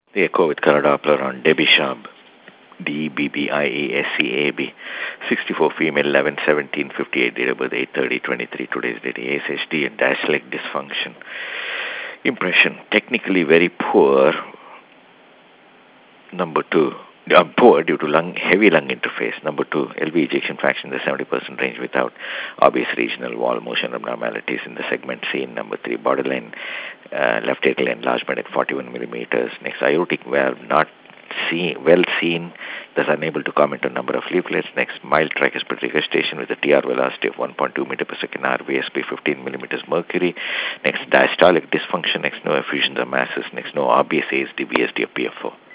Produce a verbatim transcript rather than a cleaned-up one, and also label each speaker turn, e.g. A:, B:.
A: The echo with color Doppler on Debbie Schaub. D B B I E S C A B. sixty-four female, eleven seventeen fifty-eight, date of birth eight thirty twenty-three, today's date. A S H D and dash leg dysfunction. Impression, technically very poor. Number two, uh, poor due to lung, heavy lung interface. Number two, L V ejection fraction in the seventy percent range without obvious regional wall motion abnormalities in the segment seen. Number three, borderline uh, left atrial enlargement at forty-one millimeters. Next, aortic valve not see, well seen, thus unable to comment on number of leaflets. Next, mild tricuspid regurgitation with a T R velocity of one point two meter per second, R V S P fifteen millimeters mercury. Next, diastolic dysfunction. Next, no effusions or masses. Next, no obvious A S D, V S D or P F O.